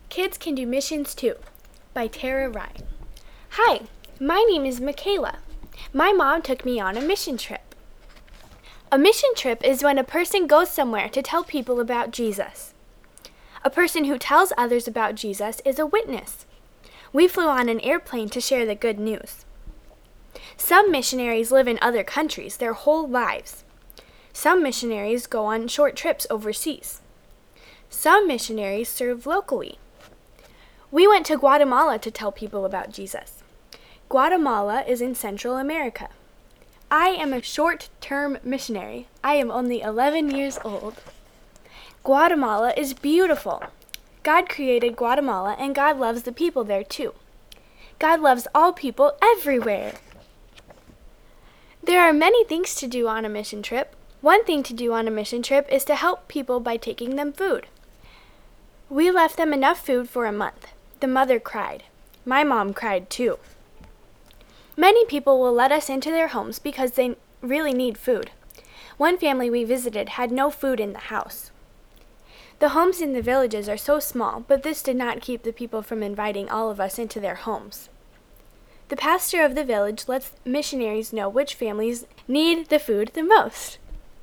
Kids Can Do Missions Too by Tara Ryan. Hi, my name is Michaela. My mom took me on a mission trip. A mission trip is when a person goes somewhere to tell people about Jesus. A person who tells others about Jesus is a witness. We flew on an airplane to share the good news. Some missionaries live in other countries their whole lives. Some missionaries go on short trips overseas. Some missionaries serve locally. We went to Guatemala to tell people about Jesus. Guatemala is in Central America. I am a short-term missionary. I am only 11 years old. Guatemala is beautiful. God created Guatemala and God loves the people there too. God loves all people everywhere. There are many things to do on a mission trip. One thing to do on a mission trip is to help people by taking them food. We left them enough food for a month. The mother cried. My mom cried too. Many people will let us into their homes because they really need food. One family we visited had no food in the house. The homes in the villages are so small, but this did not keep the people from inviting all of us into their homes. The pastor of the village lets missionaries know which families need the food the most.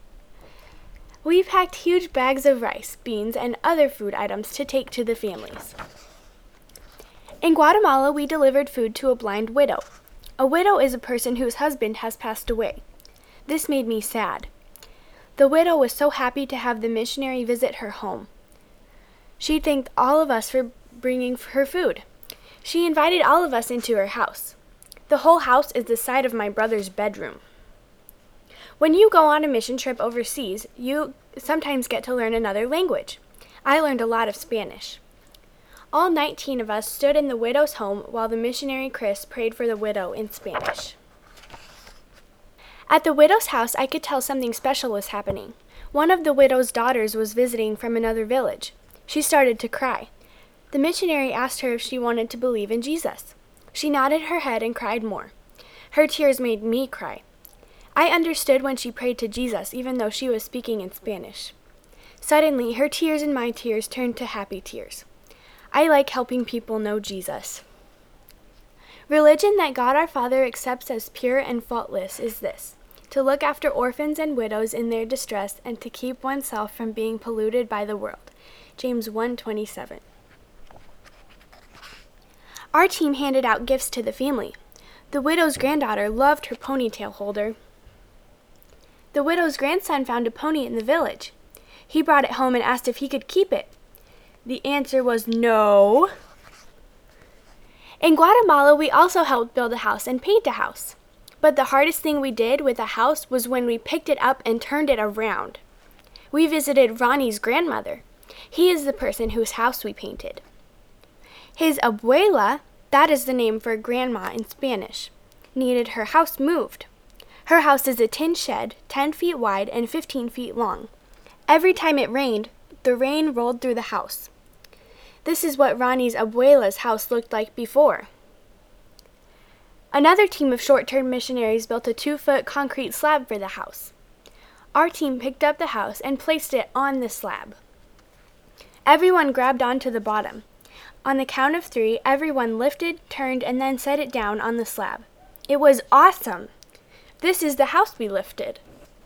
We packed huge bags of rice, beans, and other food items to take to the families. In Guatemala, we delivered food to a blind widow. A widow is a person whose husband has passed away. This made me sad. The widow was so happy to have the missionary visit her home. She thanked all of us for bringing her food. She invited all of us into her house. The whole house is the size of my brother's bedroom. When you go on a mission trip overseas, you sometimes get to learn another language. I learned a lot of Spanish. All 19 of us stood in the widow's home while the missionary Chris prayed for the widow in Spanish. At the widow's house, I could tell something special was happening. One of the widow's daughters was visiting from another village. She started to cry. The missionary asked her if she wanted to believe in Jesus. She nodded her head and cried more. Her tears made me cry. I understood when she prayed to Jesus, even though she was speaking in Spanish. Suddenly, her tears and my tears turned to happy tears. I like helping people know Jesus. Religion that God our Father accepts as pure and faultless is this: to look after orphans and widows in their distress and to keep oneself from being polluted by the world. James 1:27. Our team handed out gifts to the family. The widow's granddaughter loved her ponytail holder. The widow's grandson found a pony in the village. He brought it home and asked if he could keep it. The answer was no. In Guatemala, we also helped build a house and paint a house. But the hardest thing we did with a house was when we picked it up and turned it around. We visited Ronnie's grandmother. He is the person whose house we painted. His abuela, that is the name for grandma in Spanish, needed her house moved. Her house is a tin shed, 10 feet wide and 15 feet long. Every time it rained, the rain rolled through the house. This is what Ronnie's abuela's house looked like before. Another team of short-term missionaries built a 2-foot concrete slab for the house. Our team picked up the house and placed it on the slab. Everyone grabbed onto the bottom. On the count of 3, everyone lifted, turned, and then set it down on the slab. It was awesome! This is the house we lifted.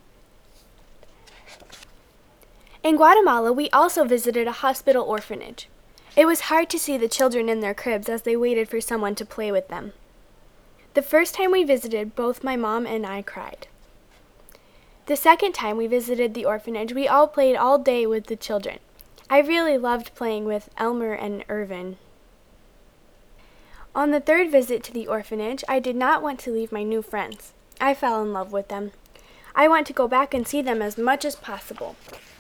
In Guatemala, we also visited a hospital orphanage. It was hard to see the children in their cribs as they waited for someone to play with them. The first time we visited, both my mom and I cried. The second time we visited the orphanage, we all played all day with the children. I really loved playing with Elmer and Irvin. On the third visit to the orphanage, I did not want to leave my new friends. I fell in love with them. I want to go back and see them as much as possible.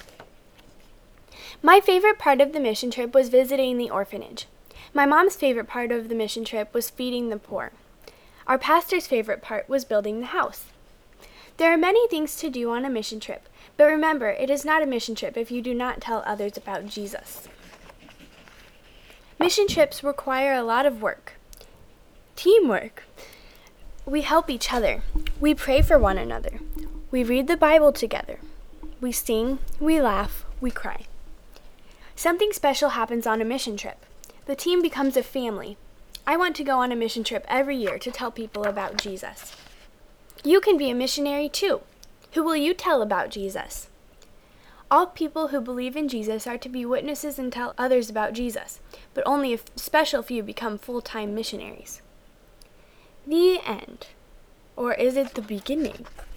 My favorite part of the mission trip was visiting the orphanage. My mom's favorite part of the mission trip was feeding the poor. Our pastor's favorite part was building the house. There are many things to do on a mission trip, but remember, it is not a mission trip if you do not tell others about Jesus. Mission trips require a lot of work. Teamwork. We help each other. We pray for one another. We read the Bible together. We sing, we laugh, we cry. Something special happens on a mission trip. The team becomes a family. I want to go on a mission trip every year to tell people about Jesus. You can be a missionary too. Who will you tell about Jesus? All people who believe in Jesus are to be witnesses and tell others about Jesus, but only a special few become full-time missionaries. The end. Or is it the beginning?